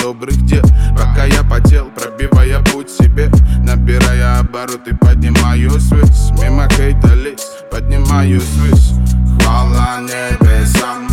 добрых дел. Пока я потел, пробивая путь себе, набирая обороты, поднимаюсь ввысь. Мимо хейта лиц, поднимаюсь ввысь. Хвала небесам,